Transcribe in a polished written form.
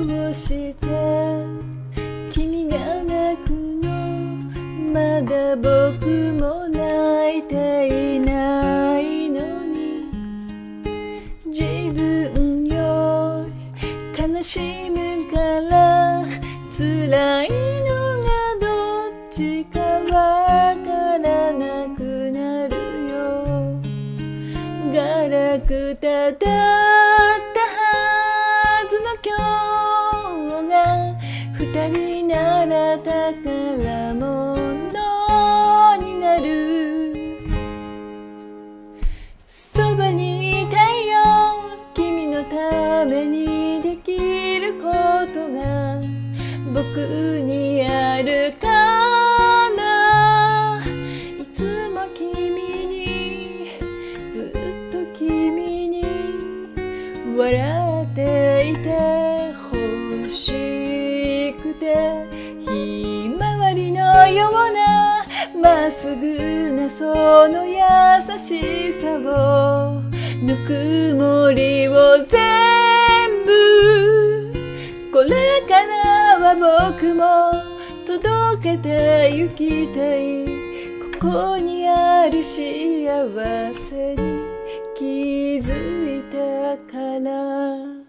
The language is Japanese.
をして君が泣くのまだ僕も泣いていないのに自分より悲しむから辛いのがどっちかわからなくなるよガラクタだったはずの今日が二人なら宝物になるそばにいたよ君のためにできることが僕にあるかないつも君にずっと君に笑っていて欲しくてひまわりのようなまっすぐなその優しさをぬくもりを全部これからは僕も届けてゆきたいここにある幸せに気づいたから